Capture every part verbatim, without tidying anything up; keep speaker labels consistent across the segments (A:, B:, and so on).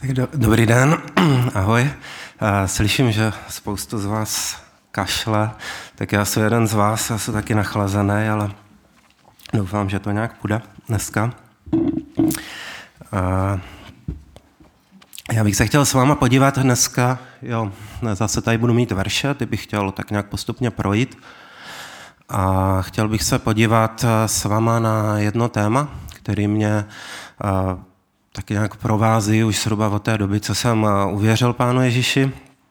A: Tak do, dobrý den, ahoj. Slyším, že spoustu z vás kašle, tak já jsem jeden z vás, já jsem taky nachlazený, ale doufám, že to nějak půjde dneska. Já bych se chtěl s váma podívat dneska, jo, zase tady budu mít verše, ty bych chtěl tak nějak postupně projít. A chtěl bych se podívat s váma na jedno téma, který mě taky nějak provází už zhruba od té doby, co jsem uvěřil Pánu Ježíši.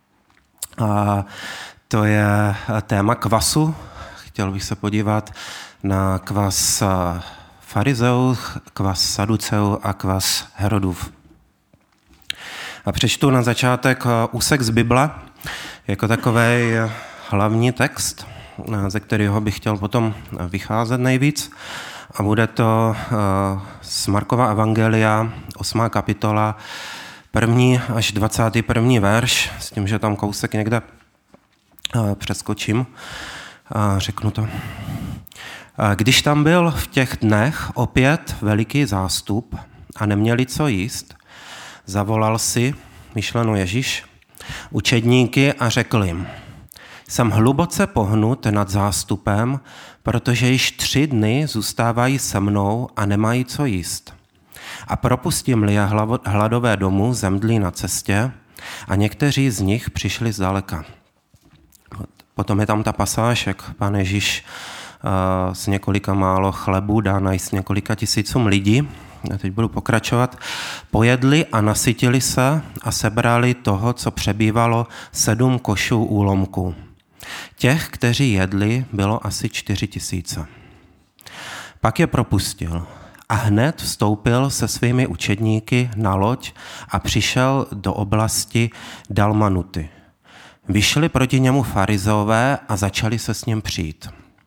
A: A to je téma kvasu. Chtěl bych se podívat na kvas farizeů, kvas saduceů a kvas Herodův. A přečtu na začátek úsek z Bible jako takovej hlavní text, ze kterého bych chtěl potom vycházet nejvíc. A bude to z Markova evangelia, osmá kapitola, první až dvacátý první verš, s tím, že tam kousek někde přeskočím a řeknu to. Když tam byl v těch dnech opět veliký zástup a neměli co jíst, zavolal si, myšleno Ježíš, učedníky a řekl jim: Jsem hluboce pohnut nad zástupem, protože již tři dny zůstávají se mnou a nemají co jíst. A propustím-li je hladové domů, zemdlí na cestě a někteří z nich přišli zdaleka. Potom je tam ta pasáž, jak Pán Ježíš z několika málo chlebů dá najíst několika tisícům lidí. A teď budu pokračovat. Pojedli a nasytili se a sebrali toho, co přebývalo, sedm košů úlomků. Těch, kteří jedli, bylo asi čtyři tisíce. Pak je propustil a hned vstoupil se svými učedníky na loď a přišel do oblasti Dalmanuty. Vyšli proti němu farizeové a začali se s ním přijít.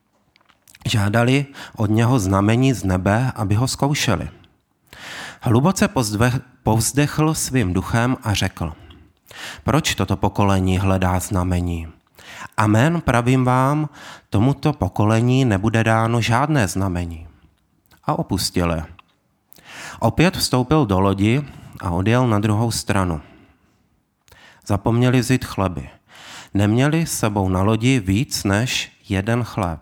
A: Žádali od něho znamení z nebe, aby ho zkoušeli. Hluboce povzdechl svým duchem a řekl: Proč toto pokolení hledá znamení? Amen, pravím vám, tomuto pokolení nebude dáno žádné znamení. A opustil je. Opět vstoupil do lodi a odjel na druhou stranu. Zapomněli vzít chleby. Neměli s sebou na lodi víc než jeden chléb.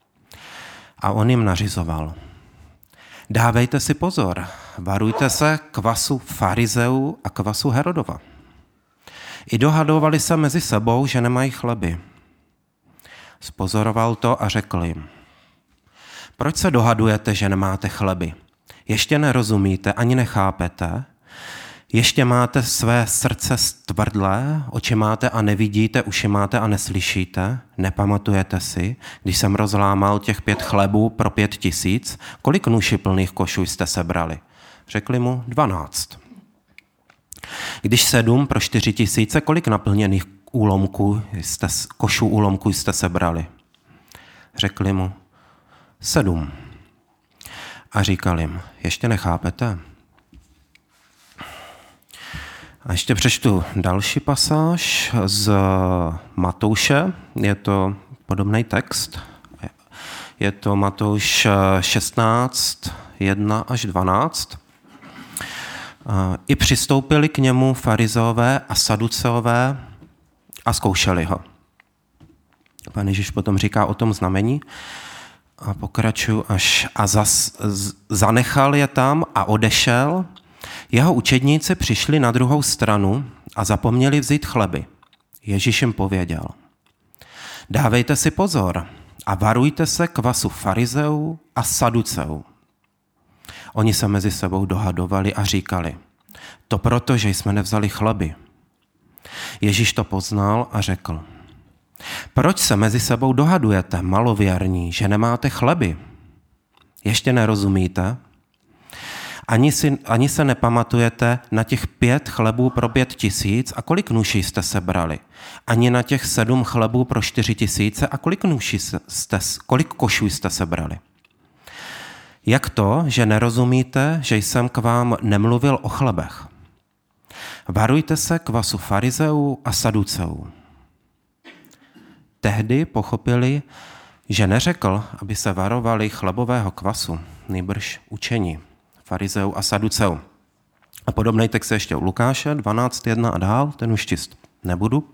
A: A on jim nařizoval: Dávejte si pozor, varujte se kvasu farizeů a kvasu Herodova. I dohadovali se mezi sebou, že nemají chleby. Spozoroval to a řekl jim: Proč se dohadujete, že nemáte chleby? Ještě nerozumíte, ani nechápete? Ještě máte své srdce stvrdlé, oči máte a nevidíte, uši máte a neslyšíte? Nepamatujete si, když jsem rozlámal těch pět chlebů pro pět tisíc, kolik nůší plných košů jste sebrali? Řekli mu: dvanáct. Když sedm pro čtyři tisíce, kolik naplněných úlomků jste, košů úlomků jste sebrali? Řekli mu: sedm. A říkal jim: Ještě nechápete? A ještě přečtu další pasáž z Matouše, je to podobný text. Je to Matouš šestnáct, jedna až dvanáct. I přistoupili k němu farizeové a saduceové a zkoušeli ho. Pán Ježíš potom říká o tom znamení a pokračuju až a zas, zanechal je tam a odešel. Jeho učedníci přišli na druhou stranu a zapomněli vzít chleby. Ježíš jim pověděl: Dávejte si pozor a varujte se kvasu farizeů a saduceů. Oni se mezi sebou dohadovali a říkali: To proto, že jsme nevzali chleby. Ježíš to poznal a řekl: Proč se mezi sebou dohadujete, malověrní, že nemáte chleby? Ještě nerozumíte? Ani, si, ani se nepamatujete na těch pět chlebů pro pět tisíc a kolik nůší jste sebrali? Ani na těch sedm chlebů pro čtyři tisíce a kolik nůší jste, kolik košů jste sebrali? Jak to, že nerozumíte, že jsem k vám nemluvil o chlebech? Varujte se kvasu farizeů a saduceů. Tehdy pochopili, že neřekl, aby se varovali chlebového kvasu, nýbrž učení farizeů a saduceů. A podobný text je ještě u Lukáše dvanáct jedna a dál, ten už číst nebudu.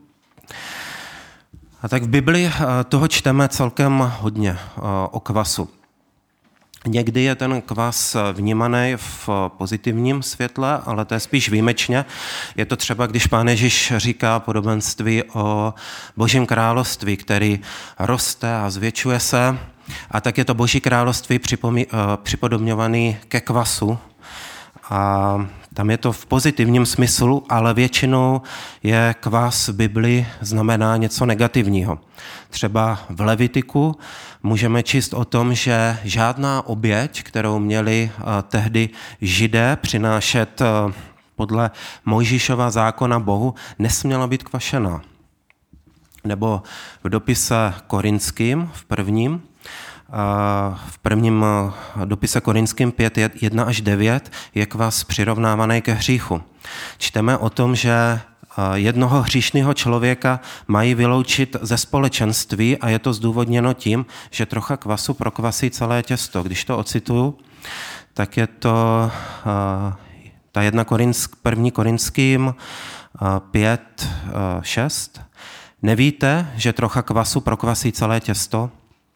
A: A tak v Bibli toho čteme celkem hodně o kvasu. Někdy je ten kvas vnímaný v pozitivním světle, ale to je spíš výjimečně. Je to třeba, když Pán Ježíš říká podobenství o Božím království, který roste a zvětšuje se, a tak je to Boží království připodobňovaný ke kvasu. A tam je to v pozitivním smyslu, ale většinou je kvas v Bibli znamená něco negativního. Třeba v Levitiku můžeme číst o tom, že žádná oběť, kterou měli tehdy Židé přinášet podle Mojžíšova zákona Bohu, nesměla být kvašená. Nebo v dopise Korinským, v prvním, v prvním dopise Korinským pět jedna až devět je kvas přirovnávaný ke hříchu. Čteme o tom, že jednoho hříšného člověka mají vyloučit ze společenství a je to zdůvodněno tím, že trocha kvasu prokvasí celé těsto. Když to ocituju, tak je to ta jedna Korinsk, první Korinským pět šest. Nevíte, že trocha kvasu prokvasí celé těsto?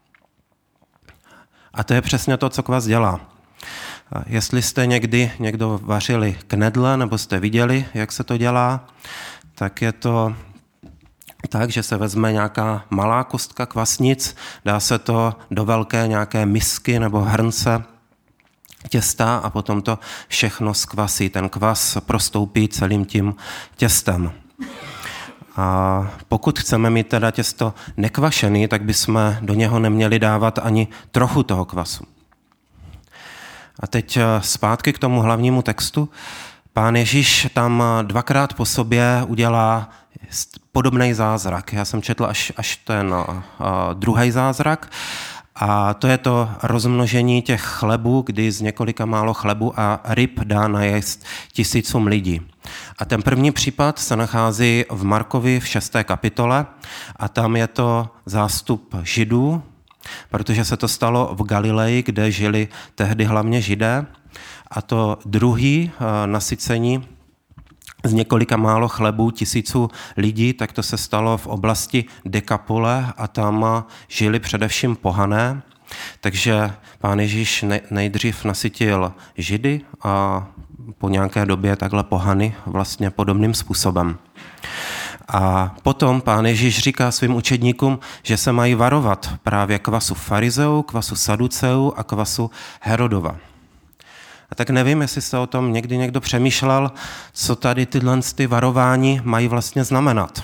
A: A to je přesně to, co kvas dělá. Jestli jste někdy někdo vařili knedle, nebo jste viděli, jak se to dělá, tak je to tak, že se vezme nějaká malá kostka kvasnic, dá se to do velké nějaké misky nebo hrnce těsta a potom to všechno zkvasí. Ten kvas prostoupí celým tím těstem. A pokud chceme mít teda těsto nekvašený, tak bychom do něho neměli dávat ani trochu toho kvasu. A teď zpátky k tomu hlavnímu textu. Pán Ježíš tam dvakrát po sobě udělá podobný zázrak. Já jsem četl až, až ten druhý zázrak. A to je to rozmnožení těch chlebů, kdy z několika málo chlebu a ryb dá najíst tisícům lidí. A ten první případ se nachází v Markovi v šesté kapitole a tam je to zástup Židů, protože se to stalo v Galileji, kde žili tehdy hlavně Židé. A to druhý nasycení z několika málo chlebů tisíců lidí, tak to se stalo v oblasti Dekapole a tam žili především pohané. Takže Pán Ježíš nejdřív nasytil Židy a po nějaké době takhle pohany vlastně podobným způsobem. A potom Pán Ježíš říká svým učedníkům, že se mají varovat právě kvasu farizeů, kvasu saduceů a kvasu Herodova. A tak nevím, jestli jste o tom někdy někdo přemýšlel, co tady tyhle ty varování mají vlastně znamenat.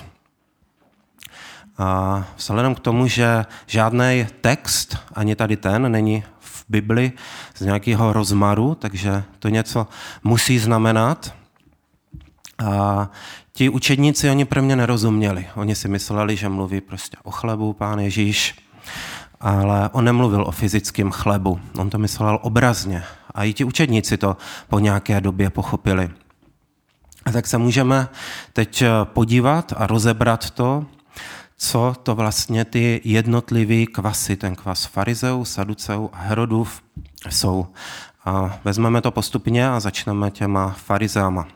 A: A vzhledem k tomu, že žádný text, ani tady ten, není v Bibli z nějakého rozmaru, takže to něco musí znamenat. A ti učedníci, oni pro mě nerozuměli. Oni si mysleli, že mluví prostě o chlebu, Pán Ježíš, ale on nemluvil o fyzickém chlebu. On to myslel obrazně. A i ti učedníci to po nějaké době pochopili. A tak se můžeme teď podívat a rozebrat to, co to vlastně ty jednotlivý kvasy, ten kvas farizeů, saduceů a Herodův jsou. A vezmeme to postupně a začneme těma farizeama.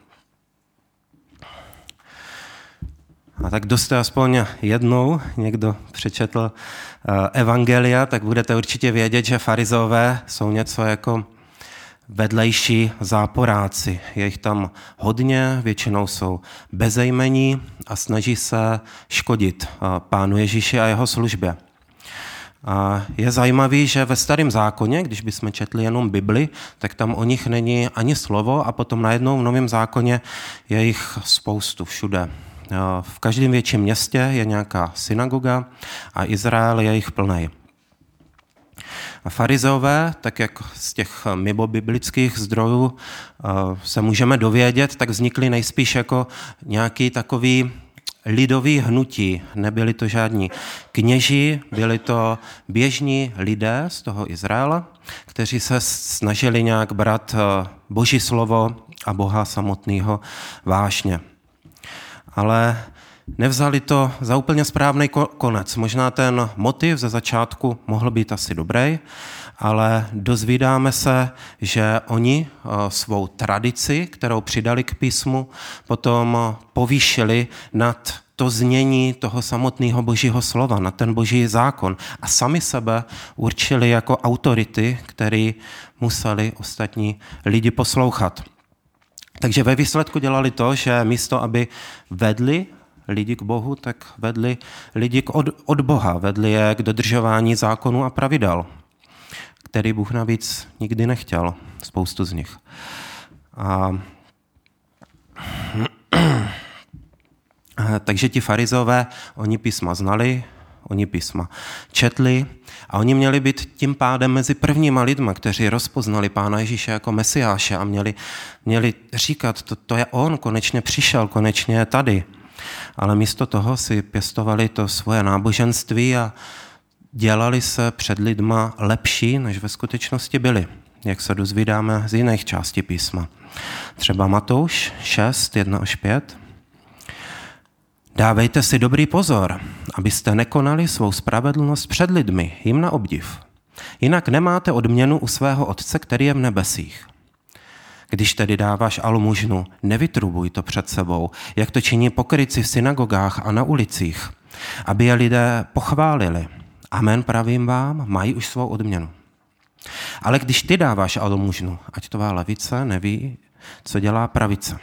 A: A tak kdo jste aspoň jednou někdo přečetl evangelia, tak budete určitě vědět, že farizeové jsou něco jako vedlejší záporáci. Je jich tam hodně, většinou jsou bezejmení a snaží se škodit Pánu Ježíši a jeho službě. A je zajímavý, že ve Starém zákoně, když bychom četli jenom Bibli, tak tam o nich není ani slovo a potom najednou v Novém zákoně je jich spoustu všude. V každém větším městě je nějaká synagoga a Izrael je jich plnej. A farizeové, tak jak z těch mimobiblických zdrojů se můžeme dovědět, tak vznikly nejspíš jako nějaký takový lidový hnutí. Nebyli to žádní kněží, byli to běžní lidé z toho Izraela, kteří se snažili nějak brát Boží slovo a Boha samotného vážně. Ale nevzali to za úplně správný konec. Možná ten motiv ze začátku mohl být asi dobrý, ale dozvídáme se, že oni svou tradici, kterou přidali k písmu, potom povýšili nad to znění toho samotného božího slova, na ten boží zákon a sami sebe určili jako autority, který museli ostatní lidi poslouchat. Takže ve výsledku dělali to, že místo, aby vedli lidi k Bohu, tak vedli lidi k od, od Boha, vedli je k dodržování zákonů a pravidel, který Bůh navíc nikdy nechtěl, spoustu z nich. A takže ti farizeové, oni písma znali, oni písma četli a oni měli být tím pádem mezi prvníma lidma, kteří rozpoznali Pána Ježíše jako Mesiáše a měli, měli říkat, to, to je on, konečně přišel, konečně je tady. Ale místo toho si pěstovali to svoje náboženství a dělali se před lidma lepší, než ve skutečnosti byli, jak se dozvídáme z jiných částí písma. Třeba Matouš šest, jedna až pět. Dávejte si dobrý pozor, abyste nekonali svou spravedlnost před lidmi, jim na obdiv. Jinak nemáte odměnu u svého Otce, který je v nebesích. Když tedy dáváš almužnu, nevytrubuj to před sebou, jak to činí pokrytci v synagogách a na ulicích, aby je lidé pochválili. Amen, pravím vám, mají už svou odměnu. Ale když ty dáváš almužnu, ať tvá levice neví, co dělá pravice.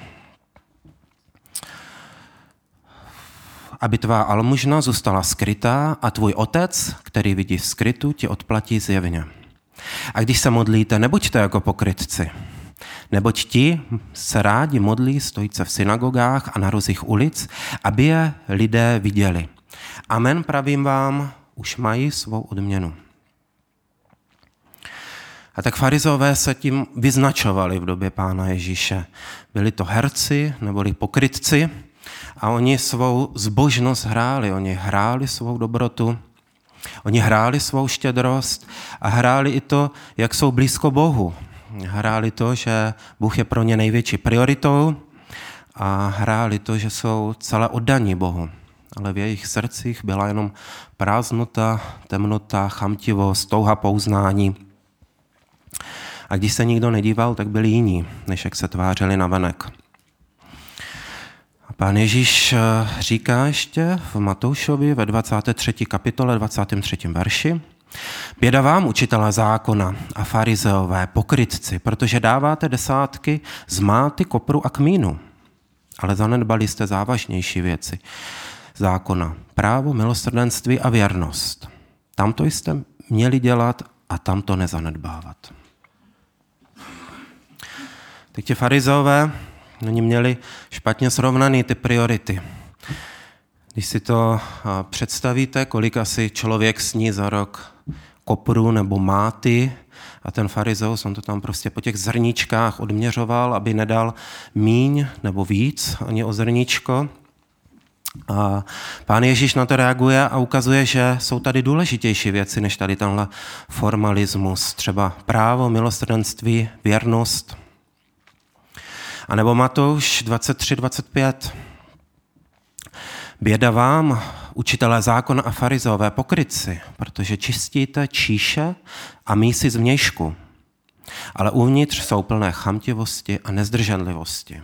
A: Aby tvá almužna zůstala skrytá a tvůj Otec, který vidí v skrytu, ti odplatí zjevně. A když se modlíte, nebuďte jako pokrytci, neboť ti se rádi modlí stojíce v synagogách a na rozích ulic, aby je lidé viděli. Amen, pravím vám, už mají svou odměnu. A tak farizeové se tím vyznačovali v době Pána Ježíše. Byli to herci neboli pokrytci a oni svou zbožnost hráli, oni hráli svou dobrotu, oni hráli svou štědrost a hráli i to, jak jsou blízko Bohu. Hráli to, že Bůh je pro ně největší prioritou a hráli to, že jsou celé oddaní Bohu. Ale v jejich srdcích byla jenom prázdnota, temnota, chamtivost, touha po uznání. A když se nikdo nedíval, tak byli jiní, než jak se tvářili navenek. A Pán Ježíš říká ještě v Matoušovi ve dvacáté třetí kapitole dvacátém třetím verši: Běda vám, učitelé zákona a farizeové, pokrytci, protože dáváte desátky z máty, kopru a kmínu, ale zanedbali jste závažnější věci zákona, právo, milosrdenství a věrnost. Tamto jste měli dělat a tamto nezanedbávat. Tak ti farizeové, oni měli špatně srovnaný ty priority. Když si to představíte, kolik asi člověk sní za rok kopru nebo máty a ten farizeus, on to tam prostě po těch zrníčkách odměřoval, aby nedal míň nebo víc ani o zrníčko. A Pán Ježíš na to reaguje a ukazuje, že jsou tady důležitější věci, než tady tenhle formalismus. Třeba právo, milosrdenství, věrnost. A nebo Matouš dvacet tři dvacet pět. Běda vám, učitelé zákona a farizeové, pokrytci, protože čistíte číše a mísy zvnějšku, ale uvnitř jsou plné chamtivosti a nezdrženlivosti.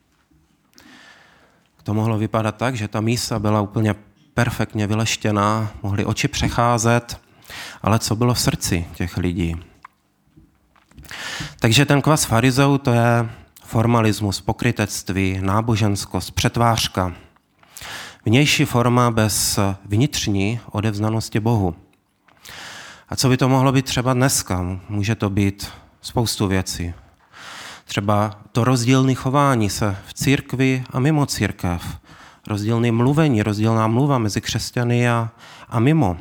A: To mohlo vypadat tak, že ta mísa byla úplně perfektně vyleštěná, mohly oči přecházet, ale co bylo v srdci těch lidí? Takže ten kvas farizeů, to je formalismus, pokrytectví, náboženskost, přetvářka. Vnější forma bez vnitřní odevzdanosti Bohu. A co by to mohlo být třeba dneska? Může to být spoustu věcí. Třeba to rozdílné chování se v církvi a mimo církev. Rozdílné mluvení, rozdílná mluva mezi křesťany a, a mimo.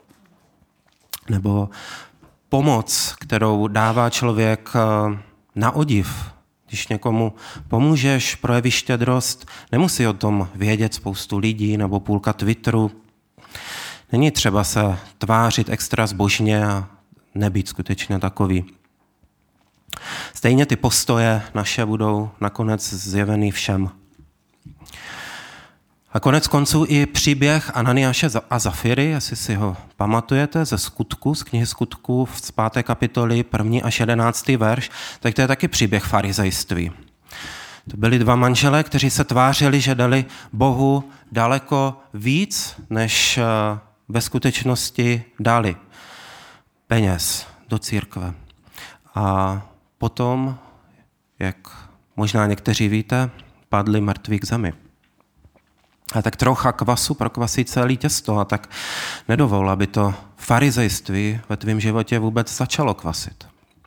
A: Nebo pomoc, kterou dává člověk na odiv. Když někomu pomůžeš, projevíš štědrost, nemusí o tom vědět spoustu lidí nebo půlka Twitteru. Není třeba se tvářit extra zbožně a nebýt skutečně takový. Stejně ty postoje naše budou nakonec zjevený všem. A konec konců i příběh Ananiáše a Zafiry, jestli si ho pamatujete, ze Skutku, z knihy Skutků z páté kapitoly, první až jedenáctý verš, tak to je taky příběh farizejství. To byli dva manželé, kteří se tvářili, že dali Bohu daleko víc, než ve skutečnosti dali peněz do církve. A potom, jak možná někteří víte, padli mrtví k zemi. A tak trocha kvasu prokvasí celé těsto a tak nedovol, aby to farizejství ve tvém životě vůbec začalo kvasit.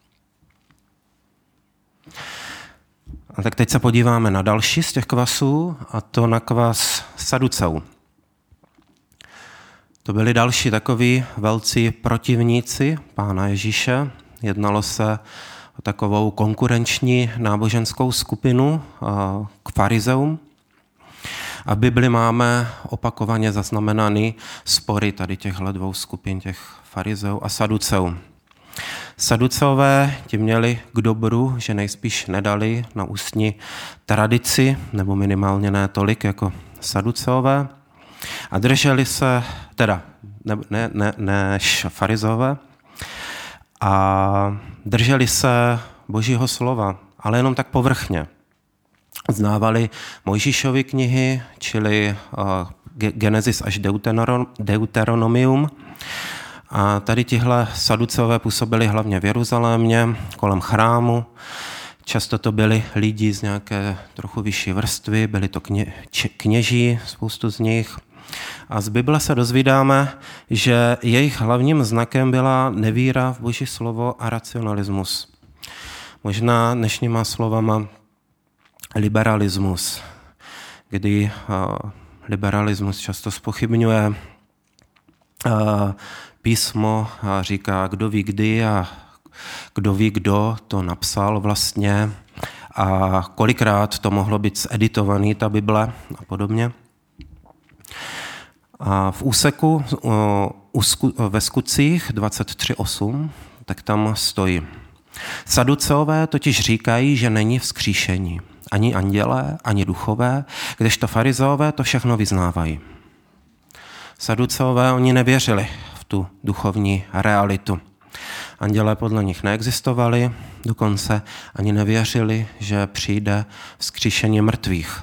A: A tak teď se podíváme na další z těch kvasů, a to na kvas Saduceů. To byli další takoví velcí protivníci Pána Ježíše. Jednalo se o takovou konkurenční náboženskou skupinu k farizeům. A v Bibli máme opakovaně zaznamenaný spory tady těchto dvou skupin, těch farizeů a saduceů. Saduceové ti měli k dobru, že nejspíš nedali na ústní tradici, nebo minimálně ne tolik jako saduceové, a drželi se, teda ne, ne, ne, než farizeové, a drželi se Božího slova, ale jenom tak povrchně. Znávali Mojžíšovy knihy, čili uh, Genesis až Deuteronomium. A tady tihle saduceové působili hlavně v Jeruzalémě, kolem chrámu. Často to byli lidi z nějaké trochu vyšší vrstvy, byli to kně, č, kněží, spoustu z nich. A z Bible se dozvídáme, že jejich hlavním znakem byla nevíra v Boží slovo a racionalismus. Možná dnešníma slovama liberalismus, kdy uh, liberalismus často zpochybňuje uh, písmo a říká, kdo ví kdy a kdo ví, kdo to napsal vlastně a kolikrát to mohlo být zeditovaný, ta Bible a podobně. A v úseku uh, ve Skutcích dvacet tři osm, tak tam stojí. Saduceové totiž říkají, že není vzkříšení. Ani andělé, ani duchové, kdežto farizeové to všechno vyznávají. Saduceové, oni nevěřili v tu duchovní realitu. Andělé podle nich neexistovali, dokonce ani nevěřili, že přijde vzkříšení mrtvých.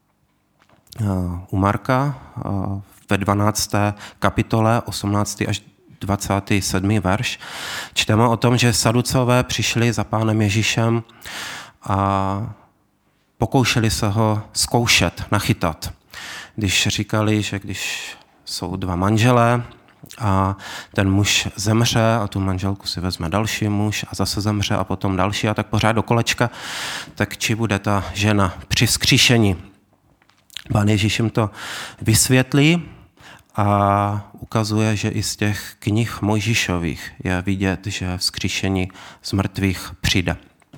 A: U Marka ve dvanácté kapitole, osmnáctý až dvacátý sedmý verš, čteme o tom, že saduceové přišli za Pánem Ježíšem a pokoušeli se ho zkoušet, nachytat. Když říkali, že když jsou dva manželé a ten muž zemře a tu manželku si vezme další muž a zase zemře a potom další a tak pořád do kolečka, tak či bude ta žena při vzkříšení. Pán Ježíš jim to vysvětlí a ukazuje, že i z těch knih Mojžíšových je vidět, že vzkříšení z mrtvých přijde.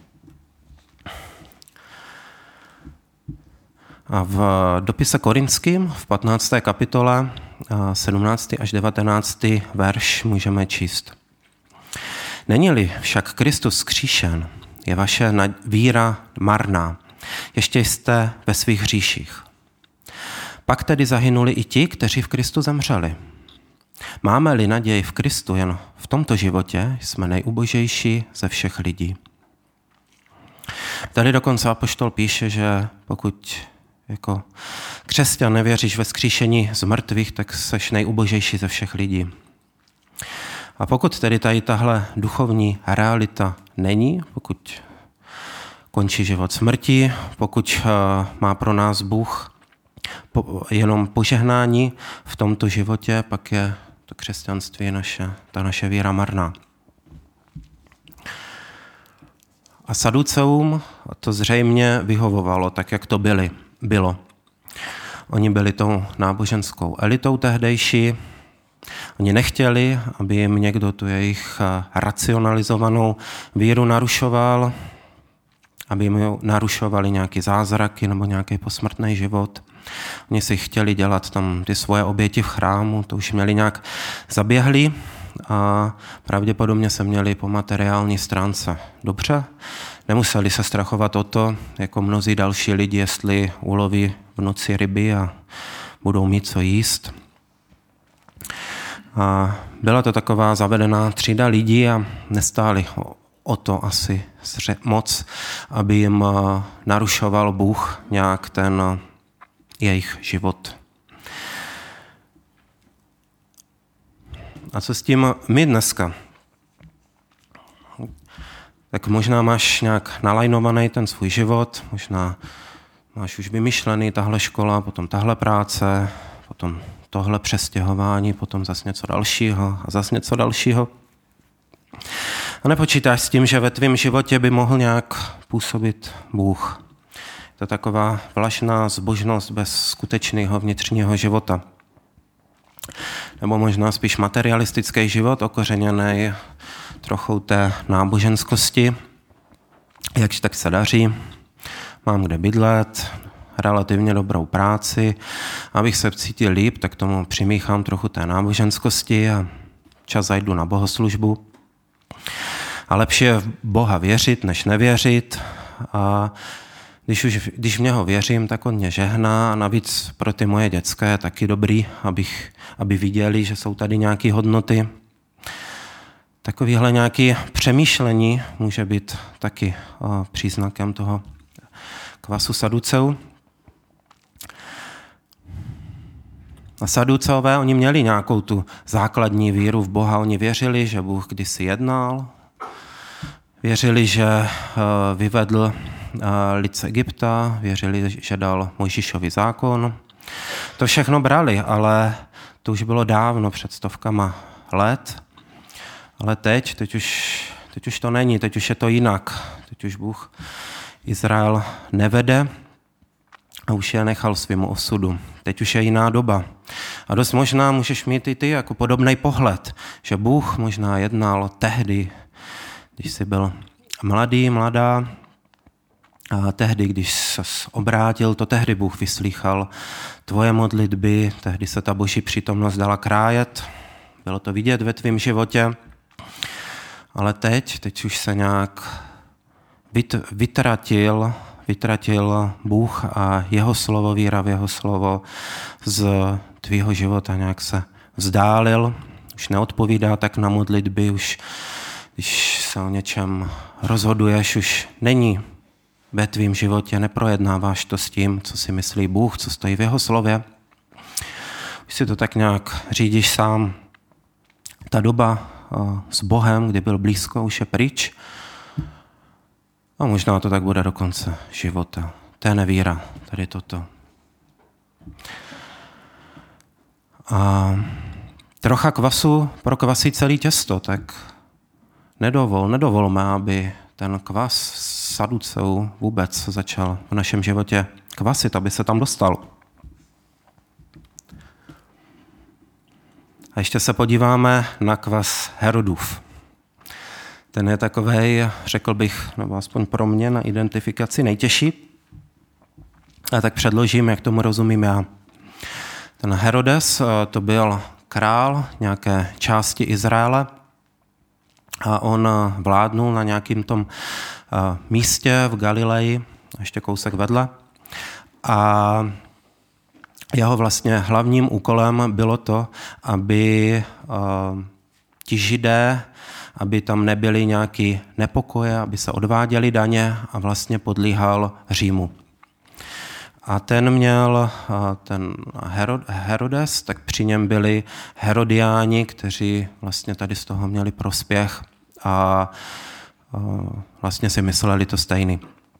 A: A v dopise Korinským v patnácté kapitole sedmnáctý až devatenáctý verš můžeme číst. Není-li však Kristus vzkříšen, je vaše víra marná, ještě jste ve svých hříších. Pak tedy zahynuli i ti, kteří v Kristu zemřeli. Máme-li naději v Kristu jen v tomto životě, jsme nejubožejší ze všech lidí. Tady dokonce apoštol píše, že pokud jako křesťan nevěříš ve vzkříšení z mrtvých, tak seš nejubožejší ze všech lidí. A pokud tedy tady tahle duchovní realita není, pokud končí život smrti, pokud má pro nás Bůh jenom požehnání v tomto životě, pak je to křesťanství naše, ta naše víra marná. A saduceům to zřejmě vyhovovalo, tak jak to byli, bylo. Oni byli tou náboženskou elitou tehdejší. Oni nechtěli, aby jim někdo tu jejich racionalizovanou víru narušoval, aby jim narušovali nějaké zázraky nebo nějaký posmrtný život. Oni si chtěli dělat tam ty svoje oběti v chrámu, to už měli nějak zaběhli a pravděpodobně se měli po materiální stránce dobře. Nemuseli se strachovat o to, jako mnozí další lidi, jestli uloví v noci ryby a budou mít co jíst. A byla to taková zavedená třída lidí a nestáli o to asi moc, aby jim narušoval Bůh nějak ten jejich život. A co s tím my dneska? Tak možná máš nějak nalajnovaný ten svůj život, možná máš už vymyšlený tahle škola, potom tahle práce, potom tohle přestěhování, potom zase něco dalšího a zase něco dalšího. A nepočítáš s tím, že ve tvém životě by mohl nějak působit Bůh. To je taková vlašná zbožnost bez skutečného vnitřního života. Nebo možná spíš materialistický život, okořeněný trochou té náboženskosti. Jakž tak se daří, mám kde bydlet, relativně dobrou práci. Abych se cítil líp, tak tomu přimíchám trochu té náboženskosti a čas zajdu na bohoslužbu. A lepší je v Boha věřit, než nevěřit. A když už když v něho věřím, tak on mě žehná. A navíc pro ty moje děcka je taky dobrý, abych, aby viděli, že jsou tady nějaké hodnoty. Takovéhle nějaké přemýšlení může být taky o, příznakem toho kvasu Saduceů. A Saduceové, oni měli nějakou tu základní víru v Boha. Oni věřili, že Bůh kdysi jednal. Věřili, že vyvedl lid z Egypta. Věřili, že dal Mojžíšovi zákon. To všechno brali, ale to už bylo dávno, před stovkama let. Ale teď, teď už, teď už to není, teď už je to jinak. Teď už Bůh Izrael nevede a už je nechal svému osudu. Teď už je jiná doba. A dost možná můžeš mít i ty jako podobný pohled, že Bůh možná jednal tehdy, když jsi byl mladý, mladá, a tehdy, když ses obrátil, to tehdy Bůh vyslýchal tvoje modlitby, tehdy se ta boží přítomnost dala krájet, bylo to vidět ve tvém životě, ale teď, teď už se nějak vytratil, vytratil Bůh a jeho slovo, víra v jeho slovo z tvýho života nějak se vzdálil, už neodpovídá tak na modlitby, už když se o něčem rozhoduješ, už není ve tvým životě, neprojednáváš to s tím, co si myslí Bůh, co stojí v jeho slově. Už si to tak nějak řídíš sám. Ta doba s Bohem, kdy byl blízko, už je pryč. A možná to tak bude do konce života. To je nevíra, tady toto. A trocha kvasu prokvasí celý těsto, tak nedovol, nedovolme, aby ten kvas Saduceů vůbec začal v našem životě kvasit, aby se tam dostal. A ještě se podíváme na kvas Herodův. Ten je takovej, řekl bych, nebo aspoň pro mě na identifikaci nejtěžší. A tak předložím, jak tomu rozumím já. Ten Herodes, to byl král nějaké části Izraele a on vládnul na nějakém tom místě v Galileji, ještě kousek vedle. A jeho vlastně hlavním úkolem bylo to, aby ti Židé, aby tam nebyly nějaké nepokoje, aby se odváděly daně a vlastně podlíhal Římu. A ten měl, ten Herodes, tak při něm byli Herodiáni, kteří vlastně tady z toho měli prospěch a vlastně si mysleli to stejný.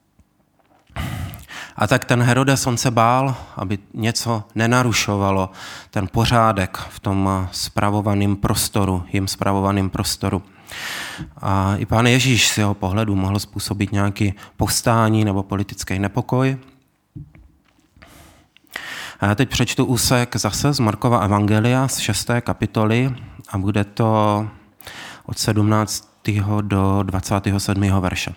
A: A tak ten Herodes, on se bál, aby něco nenarušovalo ten pořádek v tom spravovaném prostoru, jim spravovaném prostoru. A i Pán Ježíš z jeho pohledu mohl způsobit nějaký povstání nebo politický nepokoj. A já teď přečtu úsek zase z Markova evangelia z šesté kapitoly a bude to od sedmnáctého do dvacátého sedmého verše.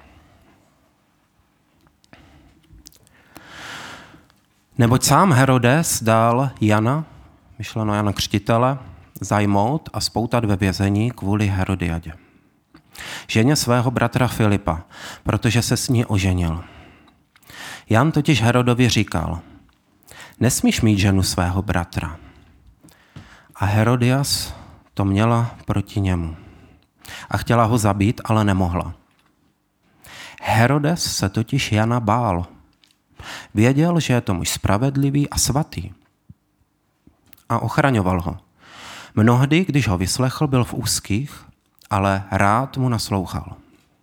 A: Neboť sám Herodes dal Jana, myšleno Jana Křtitele, zajmout a spoutat ve vězení kvůli Herodiadě, ženě svého bratra Filipa, protože se s ní oženil. Jan totiž Herodovi říkal: nesmíš mít ženu svého bratra. A Herodias to měla proti němu. A chtěla ho zabít, ale nemohla. Herodes se totiž Jana bál. Věděl, že je to muž spravedlivý a svatý. A ochraňoval ho. Mnohdy, když ho vyslechl, byl v úzkých, ale rád mu naslouchal.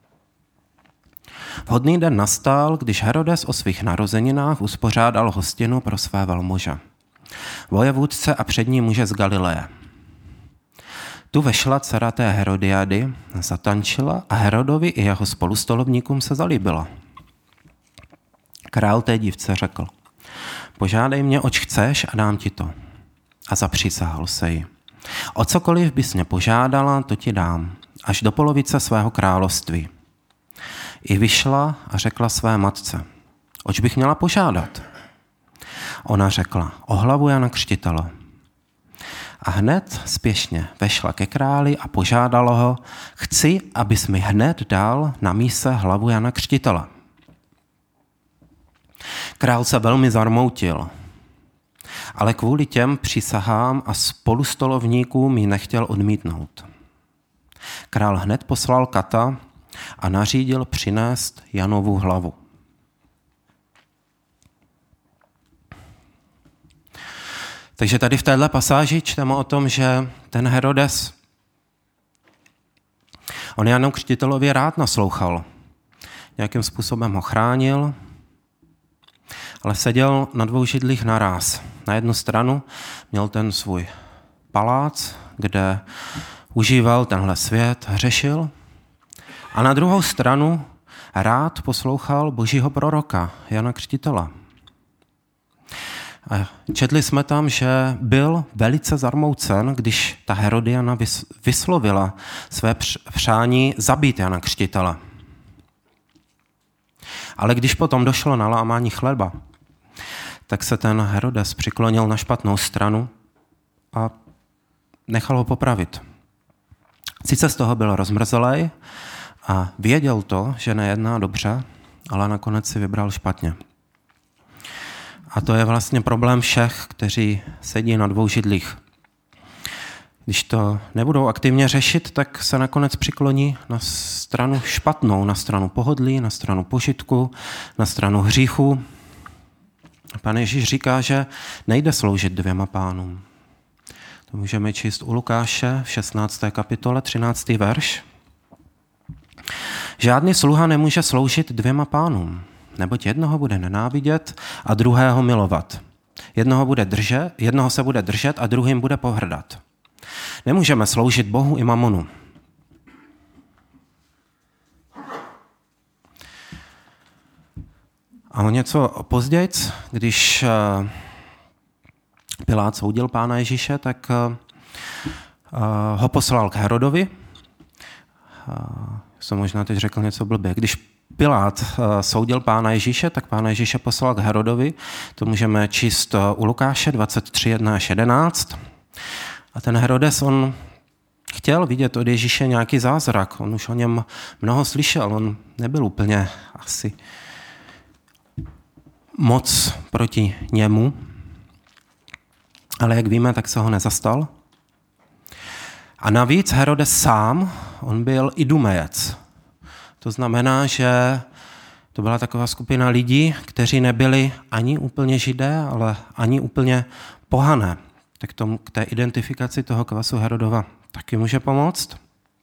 A: Vhodný den nastal, když Herodes o svých narozeninách uspořádal hostinu pro své velmože. Vojevůdce a přední muže z Galileje. Tu vešla dcera té Herodiady, zatančila a Herodovi i jeho spolustolovníkům se zalíbila. Král té dívce řekl, požádej mě, oč chceš a dám ti to. A zapřísahal se jí. O cokoliv bys mě požádala, to ti dám, až do polovice svého království. I vyšla a řekla své matce, oč bych měla požádat? Ona řekla, o hlavu Jana Křtitele. A hned spěšně vešla ke králi a požádala ho, chci, abys mi hned dal na míse hlavu Jana Křtitele. Král se velmi zarmoutil, ale kvůli těm přísahám a spolustolovníkům ji nechtěl odmítnout. Král hned poslal kata a nařídil přinést Janovu hlavu. Takže tady v téhle pasáži čteme o tom, že ten Herodes, on Janu Křtitelovi rád naslouchal. Nějakým způsobem ho chránil, ale seděl na dvou židlích naráz. Na jednu stranu měl ten svůj palác, kde užíval tenhle svět, hřešil, a na druhou stranu rád poslouchal božího proroka Jana Křtitela. A četli jsme tam, že byl velice zarmoucen, když ta Herodiana vyslovila své přání zabít Jana Křtitele. Ale když potom došlo na lámání chleba, tak se ten Herodes přiklonil na špatnou stranu a nechal ho popravit. Sice z toho byl rozmrzelej a věděl to, že nejedná dobře, ale nakonec si vybral špatně. A to je vlastně problém všech, kteří sedí na dvou židlích. Když to nebudou aktivně řešit, tak se nakonec přikloní na stranu špatnou, na stranu pohodlí, na stranu požitku, na stranu hříchu. Pán Ježíš říká, že nejde sloužit dvěma pánům. To můžeme číst u Lukáše v šestnácté kapitole, třináctý verš. Žádný sluha nemůže sloužit dvěma pánům, neboť jednoho bude nenávidět a druhého milovat. Jednoho, bude držet, jednoho se bude držet a druhým bude pohrdat. Nemůžeme sloužit Bohu i mamonu. A o něco později, když Pilát soudil pána Ježíše, tak ho poslal k Herodovi. Jsem možná teď řekl něco blbě. Když Pilát soudil pána Ježíše, tak pána Ježíše poslal k Herodovi. To můžeme číst u Lukáše dvacet tři, jedna až jedenáct. A ten Herodes, on chtěl vidět od Ježíše nějaký zázrak. On už o něm mnoho slyšel. On nebyl úplně asi moc proti němu. Ale jak víme, tak se ho nezastal. A navíc Herodes sám, on byl idumejec. To znamená, že to byla taková skupina lidí, kteří nebyli ani úplně židé, ale ani úplně pohané. Tak tomu, k té identifikaci toho kvasu Herodova taky může pomoct.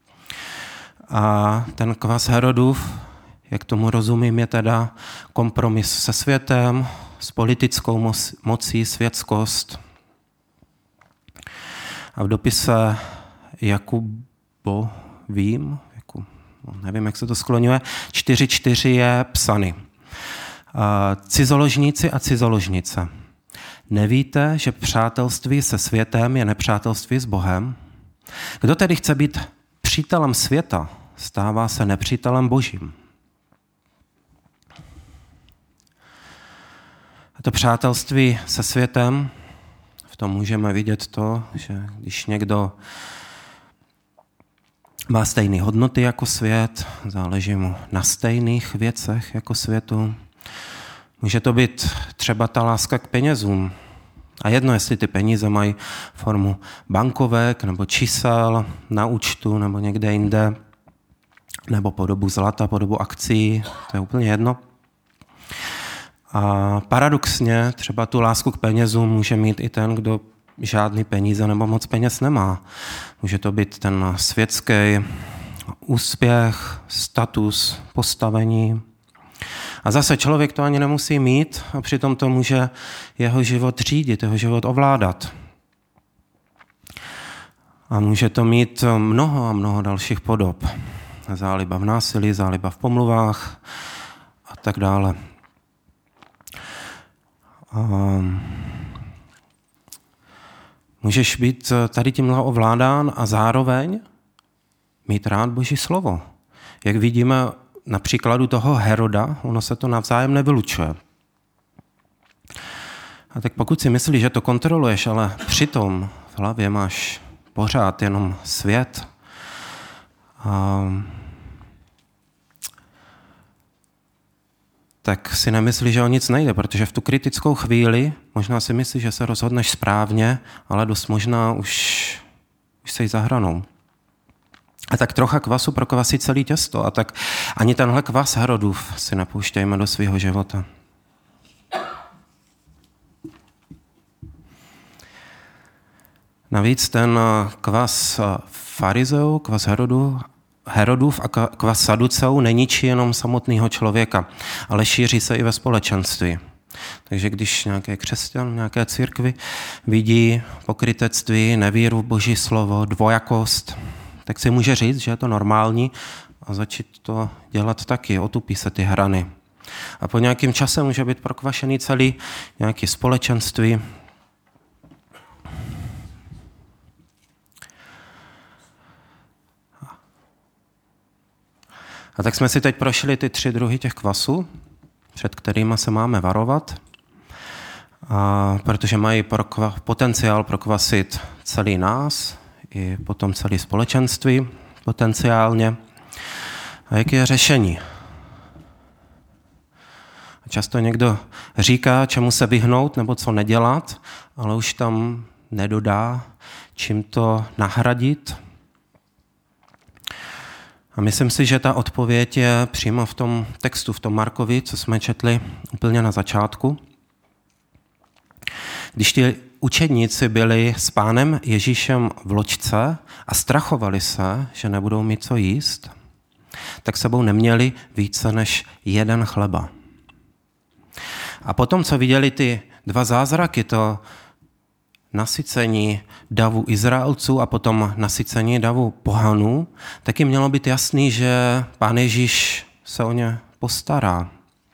A: A ten kvas Herodův, jak tomu rozumím, je teda kompromis se světem, s politickou mocí, světskost. A v dopise Jakubovým, Jakub, nevím, jak se to skloňuje, čtyři čtyři je psany. Cizoložníci a cizoložnice. Nevíte, že přátelství se světem je nepřátelství s Bohem? Kdo tedy chce být přítelem světa, stává se nepřítelem Božím. A to přátelství se světem, v tom můžeme vidět to, že když někdo má stejné hodnoty jako svět, záleží mu na stejných věcech jako světu. Může to být třeba ta láska k penězům, A jedno, jestli ty peníze mají formu bankovek nebo čísel na účtu nebo někde jinde, nebo podobu zlata, podobu akcí, to je úplně jedno. A paradoxně třeba tu lásku k penězům může mít i ten, kdo žádný peníze nebo moc peněz nemá. Může to být ten světský úspěch, status, postavení. A zase člověk to ani nemusí mít a přitom to může jeho život řídit, jeho život ovládat. A může to mít mnoho a mnoho dalších podob. Záliba v násilí, záliba v pomluvách a tak dále. Um, můžeš být tady tímhle ovládán a zároveň mít rád Boží slovo. Jak vidíme na příkladu toho Heroda, ono se to navzájem nevylučuje. A tak pokud si myslíš, že to kontroluješ, ale přitom v hlavě máš pořád jenom svět, um, tak si nemyslí, že o nic nejde, protože v tu kritickou chvíli možná si myslíš, že se rozhodneš správně, ale dost možná už, už jsi za hranou. A tak trocha kvasu prokvasí celý těsto. A tak ani tenhle kvas Herodův si nepouštějme do svého života. Navíc ten kvas farizeů, kvas Herodů, Herodův a kvas saduceů neničí jenom samotného člověka, ale šíří se i ve společenství. Takže když nějaký křesťan, nějaké církvi vidí pokrytectví, nevíru v Boží slovo, dvojakost, tak si může říct, že je to normální a začít to dělat taky, otupí se ty hrany. A po nějakém čase může být prokvašený celý nějaké společenství. A tak jsme si teď prošli ty tři druhy těch kvasů, před kterými se máme varovat, a protože mají prokva, potenciál prokvasit celý nás, i potom celé společenství potenciálně. A jaké je řešení? Často někdo říká, čemu se vyhnout nebo co nedělat, ale už tam nedodá, čím to nahradit. A myslím si, že ta odpověď je přímo v tom textu, v tom Markovi, co jsme četli úplně na začátku. Když ti učedníci byli s pánem Ježíšem v loďce a strachovali se, že nebudou mít co jíst, tak sebou neměli více než jeden chleba. A potom, co viděli ty dva zázraky, to nasycení davu Izraelců a potom nasycení davu pohanů, tak jim mělo být jasný, že pán Ježíš se o ně postará.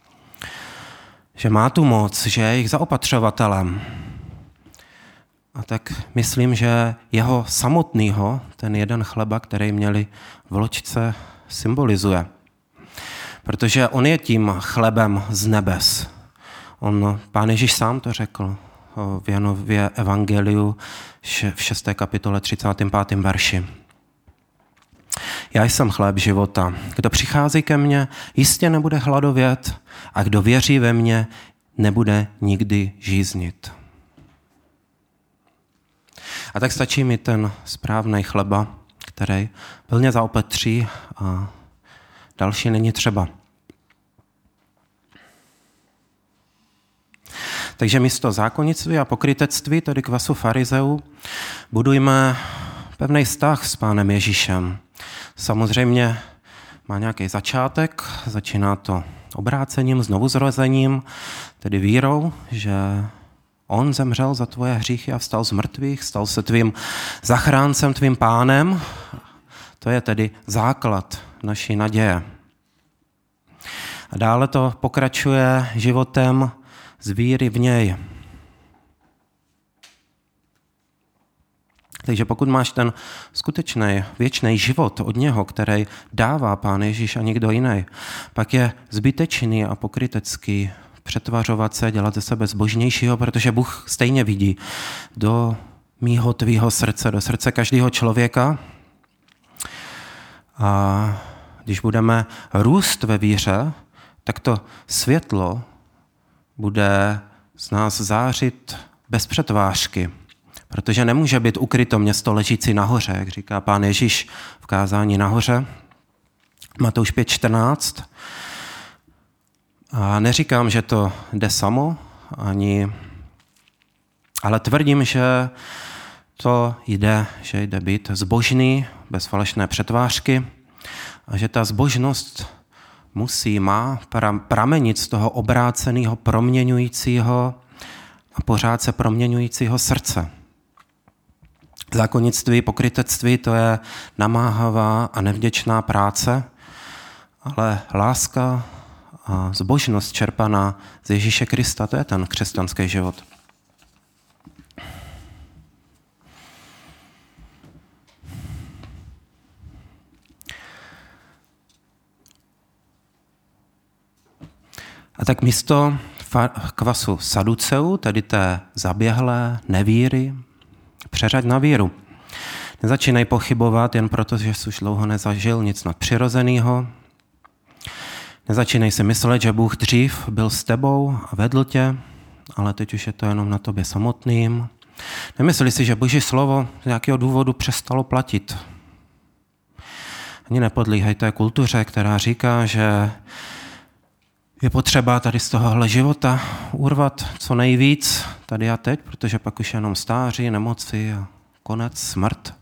A: Že má tu moc, že je jejich zaopatřovatelem. A tak myslím, že jeho samotného, ten jeden chleba, který měli v loďce, symbolizuje. Protože on je tím chlebem z nebes. On, pán Ježíš sám to řekl v Janově evangeliu v šesté kapitole třicátém pátém verši. Já jsem chléb života. Kdo přichází ke mně, jistě nebude hladovět a kdo věří ve mě, nebude nikdy žíznit. A tak stačí mi ten správný chleba, který plně zaopatří a další není třeba. Takže místo zákonnictví a pokrytectví, tedy kvasu farizeů, budujme pevný vztah s pánem Ježíšem. Samozřejmě má nějaký začátek, začíná to obrácením, znovuzrozením, tedy vírou, že on zemřel za tvoje hříchy a vstal z mrtvých, stal se tvým zachráncem, tvým pánem. To je tedy základ naší naděje. A dále to pokračuje životem z víry v něj. Takže pokud máš ten skutečný věčný život od něho, který dává pán Ježíš a nikdo jiný, pak je zbytečný a pokrytecký přetvařovat se, dělat ze sebe zbožnějšího, protože Bůh stejně vidí do mýho, tvýho srdce, do srdce každého člověka. A když budeme růst ve víře, tak to světlo bude z nás zářit bez přetvářky, protože nemůže být ukryto město ležící nahoře, jak říká pán Ježíš v kázání nahoře, Matouš pět čtrnáct. A neříkám, že to jde samo, ani, ale tvrdím, že to jde, že jde být zbožný, bez falešné přetvářky a že ta zbožnost musí, má pramenit z toho obráceného, proměňujícího a pořád se proměňujícího srdce. Zákonnictví, pokrytectví, to je namáhavá a nevděčná práce, ale láska a zbožnost čerpaná z Ježíše Krista, to je ten křesťanský život. A tak místo kvasu saduceů, tedy té zaběhlé nevíry, přeřaď na víru. Nezačínej pochybovat jen proto, že jsi už dlouho nezažil nic nadpřirozeného. Nezačínej si myslet, že Bůh dřív byl s tebou a vedl tě, ale teď už je to jenom na tobě samotným. Nemyslí si, že Boží slovo z nějakého důvodu přestalo platit. Ani nepodlíhej té kultuře, která říká, že je potřeba tady z tohohle života urvat co nejvíc tady a teď, protože pak už jenom stáří, nemoci a konec, smrt.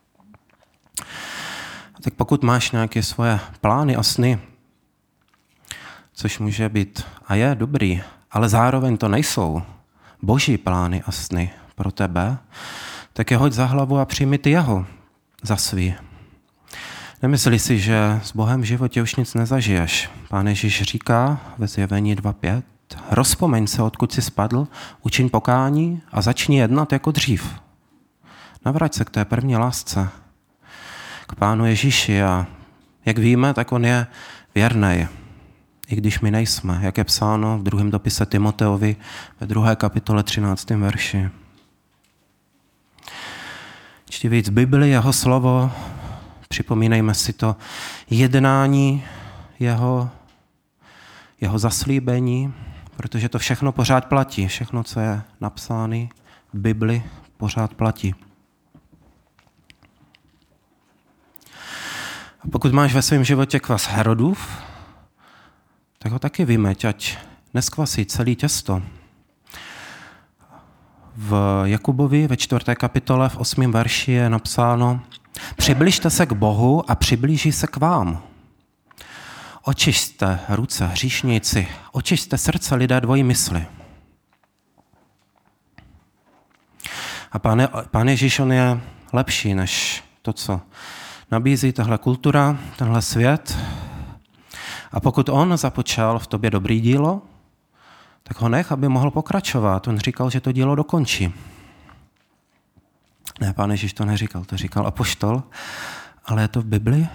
A: A tak pokud máš nějaké svoje plány a sny, což může být a je dobrý, ale zároveň to nejsou Boží plány a sny pro tebe, tak je hoď za hlavu a přijmi ty jeho za svý. Nemyslí si, že s Bohem v životě už nic nezažiješ. Pán Ježíš říká ve Zjevení dva pět, rozpomeň se, odkud jsi spadl, učiň pokání a začni jednat jako dřív. Navrať se k té první lásce, k Pánu Ježíši a jak víme, tak on je věrnej, i když my nejsme, jak je psáno v druhém dopise Timoteovi ve druhé kapitole třináctém verši. Čti víc Bibli, jeho slovo, připomínejme si to jednání jeho, jeho zaslíbení, protože to všechno pořád platí. Všechno, co je napsáno v Bibli, pořád platí. A pokud máš ve svém životě kvas Herodův, tak ho taky vymeď, ať neskvasí celý těsto. V Jakubovi ve čtvrté kapitole v osmém verši je napsáno: přibližte se k Bohu a přiblíží se k vám. Očišťte ruce, hříšníci, očišťte srdce, lidé dvojí mysli. A Pán, Pán Ježíš, on je lepší než to, co nabízí tahle kultura, tenhle svět. A pokud on započal v tobě dobrý dílo, tak ho nech, aby mohl pokračovat. On říkal, že to dílo dokončí. Ne, Pán Ježíš to neříkal, to říkal apoštol, ale je to v Bibli.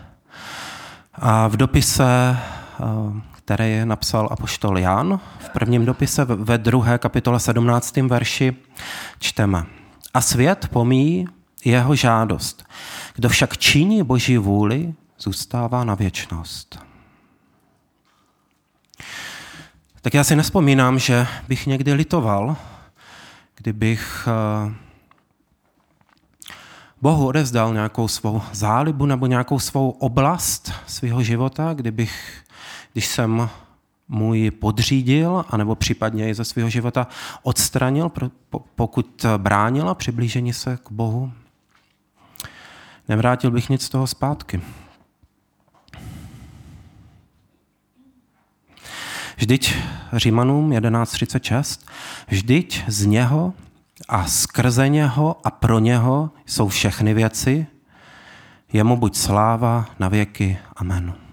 A: A v dopise, který napsal apoštol Jan, v prvním dopise ve druhé kapitole sedmnáctém verši čteme: a svět pomíjí jeho žádost. Kdo však činí Boží vůli, zůstává na věčnost. Tak já si nevzpomínám, že bych někdy litoval, kdybych Bohu odevzdal nějakou svou zálibu nebo nějakou svou oblast svého života, kdybych, když jsem mu ji podřídil, anebo případně ji ze svého života odstranil, pokud bránila přiblížení se k Bohu. Nevrátil bych nic z toho zpátky. Vždyť Římanům jedenáct třicet šest, vždyť z něho a skrze něho a pro něho jsou všechny věci, jemu buď sláva na věky. Amen.